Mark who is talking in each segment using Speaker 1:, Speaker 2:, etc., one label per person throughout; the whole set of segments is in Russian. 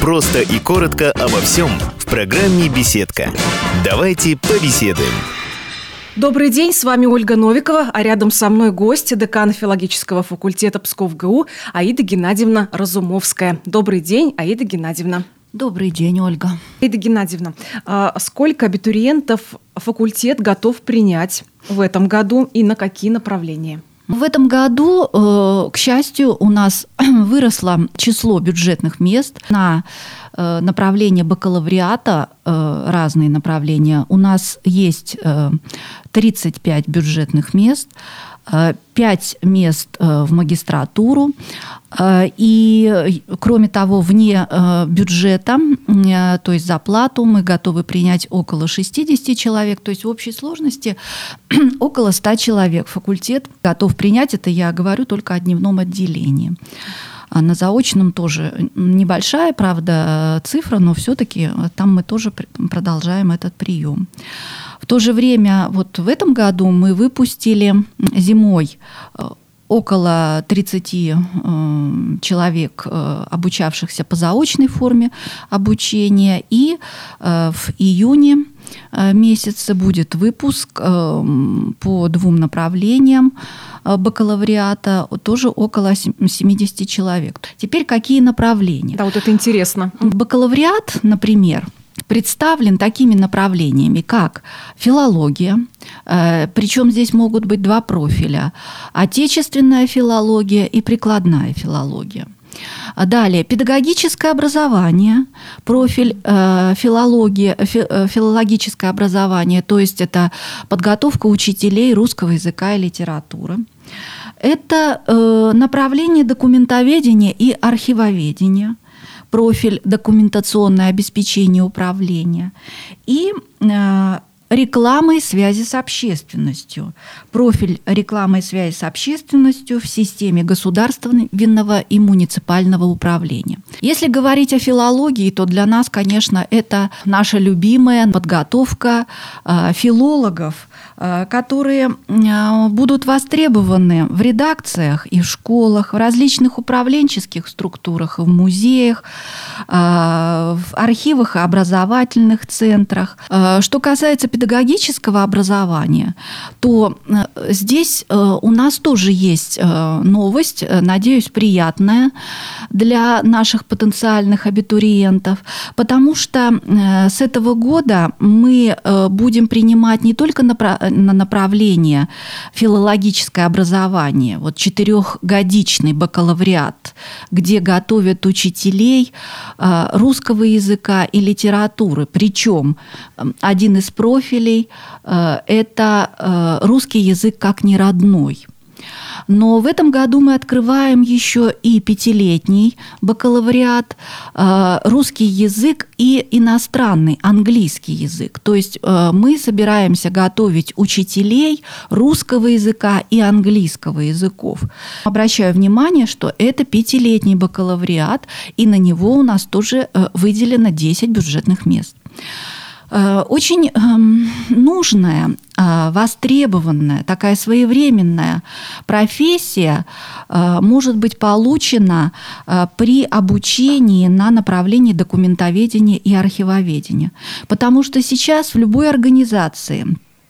Speaker 1: Просто и коротко обо всем в программе «Беседка». Давайте побеседуем.
Speaker 2: Добрый день, с вами Ольга Новикова, а рядом со мной гость, декан филологического факультета Псков-ГУ Аида Геннадьевна Разумовская. Добрый день, Аида Геннадьевна.
Speaker 3: Добрый день, Ольга.
Speaker 2: Аида Геннадьевна, сколько абитуриентов факультет готов принять в этом году и на какие направления?
Speaker 3: В этом году, к счастью, у нас выросло число бюджетных мест на направление бакалавриата, разные направления. У нас есть 35 бюджетных мест, 5 мест в магистратуру. И, кроме того, вне бюджета, то есть за плату, мы готовы принять около 60 человек. То есть в общей сложности около 100 человек. Факультет готов принять, это я говорю только о дневном отделении. А на заочном тоже небольшая, правда, цифра, но все-таки там мы тоже продолжаем этот прием. В то же время вот в этом году мы выпустили зимой около 30 человек, обучавшихся по заочной форме обучения, и в июне месяце будет выпуск по 2 направлениям бакалавриата, тоже около 70 человек. Теперь какие направления?
Speaker 2: Да, вот это интересно.
Speaker 3: Бакалавриат, например, представлен такими направлениями, как филология, причем здесь могут быть 2 профиля: отечественная филология и прикладная филология. Далее, педагогическое образование, профиль филологическое образование, то есть это подготовка учителей русского языка и литературы. Это направление документоведения и архивоведения, профиль документационное обеспечение управления, и рекламы и связи с общественностью, профиль рекламы и связи с общественностью в системе государственного и муниципального управления. Если говорить о филологии, то для нас, конечно, это наша любимая подготовка филологов, которые будут востребованы в редакциях и в школах, в различных управленческих структурах, в музеях, в архивах и образовательных центрах. Что касается педагогического образования, то здесь у нас тоже есть новость, надеюсь, приятная для наших потенциальных абитуриентов, потому что с этого года мы будем принимать не только на направление филологическое образование, вот 4-годичный бакалавриат, где готовят учителей русского языка и литературы. Причем один из профилей – это русский язык как неродной. Но в этом году мы открываем еще и 5-летний бакалавриат, русский язык и иностранный, английский язык. То есть мы собираемся готовить учителей русского языка и английского языков. Обращаю внимание, что это 5-летний бакалавриат, и на него у нас тоже выделено 10 бюджетных мест. Очень нужная, востребованная, такая своевременная профессия может быть получена при обучении на направлении документоведения и архивоведения. Потому что сейчас в любой организации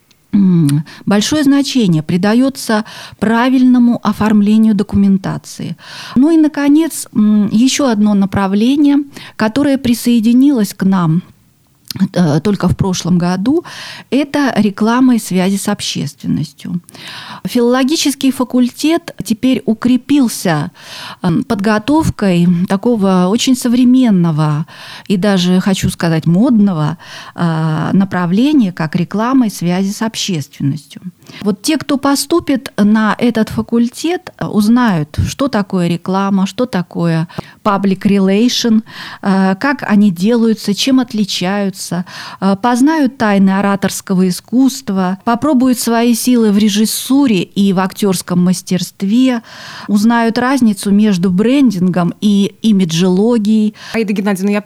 Speaker 3: большое значение придается правильному оформлению документации. Ну и, наконец, еще одно направление, которое присоединилось к нам только в прошлом году, это реклама и связи с общественностью. Филологический факультет теперь укрепился подготовкой такого очень современного и даже, хочу сказать, модного направления, как реклама и связи с общественностью. Вот те, кто поступит на этот факультет, узнают, что такое реклама, что такое public relation, как они делаются, чем отличаются, познают тайны ораторского искусства, попробуют свои силы в режиссуре и в актерском мастерстве, узнают разницу между брендингом и имиджологией.
Speaker 2: Аида Геннадьевна, я прям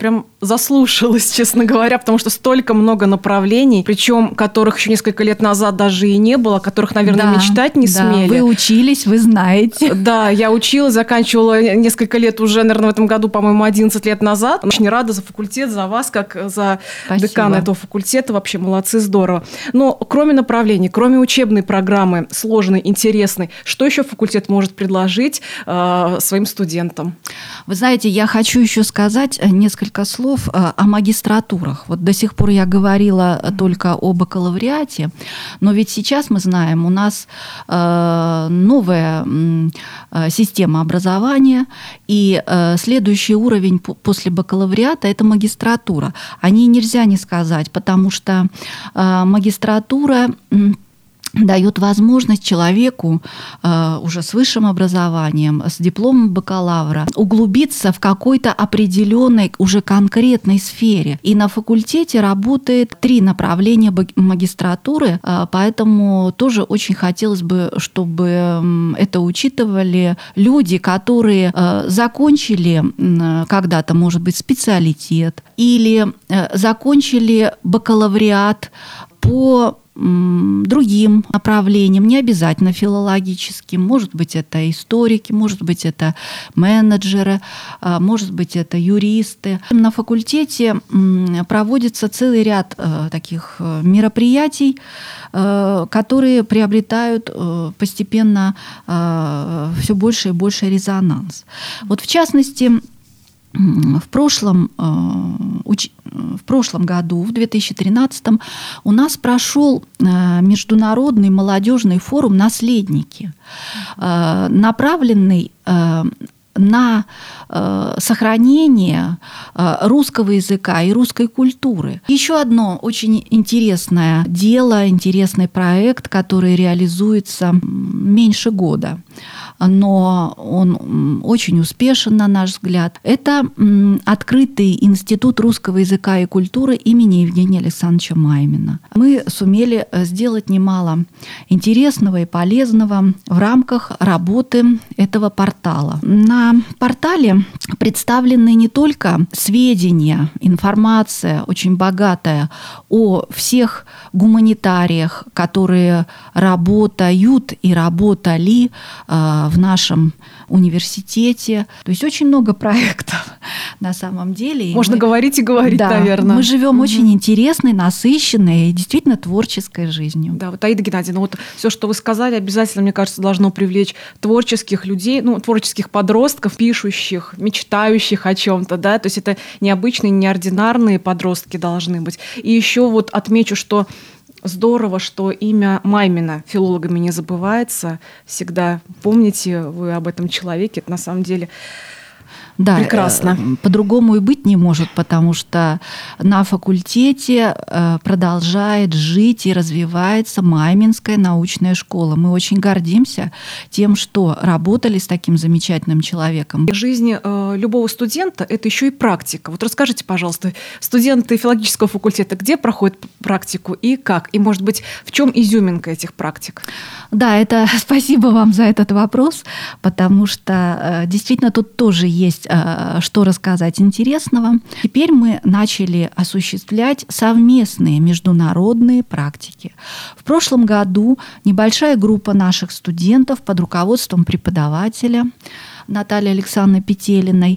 Speaker 2: заслушалась, честно говоря, потому что столько много направлений, причем которых еще несколько лет назад даже и не было, о которых, наверное, мечтать не смели.
Speaker 3: Вы учились, вы знаете.
Speaker 2: Да, я училась, заканчивала несколько лет уже, наверное, в этом году, по-моему, 11 лет назад. Очень рада за факультет, за вас, как за декана этого факультета. Вообще молодцы, здорово. Но кроме направлений, кроме учебной программы, сложной, интересной, что еще факультет может предложить своим студентам?
Speaker 3: Вы знаете, я хочу еще сказать несколько слов о магистратурах. Вот до сих пор я говорила только о бакалавриате, но ведь сейчас мы знаем, у нас новая система образования, и следующий уровень после бакалавриата – это магистратура. О ней нельзя не сказать, потому что магистратура дает возможность человеку уже с высшим образованием, с дипломом бакалавра, углубиться в какой-то определенной, уже конкретной сфере. И на факультете работает 3 направления магистратуры, поэтому тоже очень хотелось бы, чтобы это учитывали люди, которые закончили когда-то, может быть, специалитет или закончили бакалавриат по другим направлениям, не обязательно филологическим. Может быть, это историки, может быть, это менеджеры, может быть, это юристы. На факультете проводится целый ряд таких мероприятий, которые приобретают постепенно все больше и больше резонанс. Вот в частности, в прошлом году, в 2013, у нас прошел международный молодежный форум «Наследники», направленный на сохранение русского языка и русской культуры. Еще одно очень интересное дело, интересный проект, который реализуется меньше года, но он очень успешен, на наш взгляд. Это открытый институт русского языка и культуры имени Евгения Александровича Маймина. Мы сумели сделать немало интересного и полезного в рамках работы этого портала. На портале представлены не только сведения, информация очень богатая о всех гуманитариях, которые работают и работали в нашем университете. То есть очень много проектов на самом деле.
Speaker 2: Можно говорить и говорить,
Speaker 3: да,
Speaker 2: наверное.
Speaker 3: Мы живем очень интересной, насыщенной и действительно творческой жизнью.
Speaker 2: Да, вот, Аида Геннадьевна, вот все, что вы сказали, обязательно, мне кажется, должно привлечь творческих людей, творческих подростков, пишущих, мечтающих о чем-то, да, то есть это необычные, неординарные подростки должны быть. И еще вот отмечу, что здорово, что имя Маймина филологами не забывается. Всегда помните вы об этом человеке. Это на самом деле прекрасно.
Speaker 3: По-другому и быть не может, потому что на факультете продолжает жить и развивается Майминская научная школа. Мы очень гордимся тем, что работали с таким замечательным человеком.
Speaker 2: Жизнь любого студента – это еще и практика. Вот расскажите, пожалуйста, студенты филологического факультета где проходят практику и как? И, может быть, в чем изюминка этих практик?
Speaker 3: Да, спасибо вам за этот вопрос, потому что действительно тут тоже есть что рассказать интересного. Теперь мы начали осуществлять совместные международные практики. В прошлом году небольшая группа наших студентов под руководством преподавателя Натальи Александровны Петелиной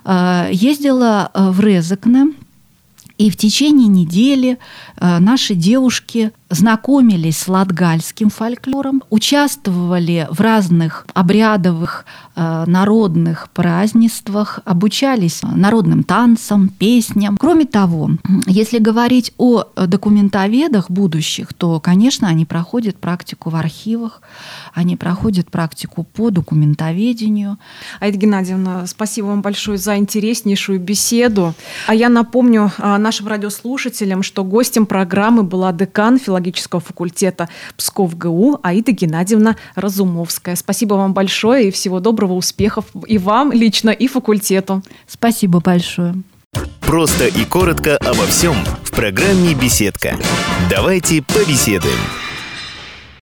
Speaker 3: ездила в Резекне, и в течение недели наши девушки знакомились с латгальским фольклором, участвовали в разных обрядовых народных празднествах, обучались народным танцам, песням. Кроме того, если говорить о документоведах будущих, то, конечно, они проходят практику в архивах, они проходят практику по документоведению.
Speaker 2: Аида Геннадьевна, спасибо вам большое за интереснейшую беседу. А я напомню нашим радиослушателям, что гостем программы была декан филологического факультета Псков ГУ Аида Геннадьевна Разумовская. Спасибо вам большое и всего доброго, успехов и вам лично, и факультету.
Speaker 3: Спасибо большое.
Speaker 1: Просто и коротко обо всем в программе «Беседка». Давайте побеседуем.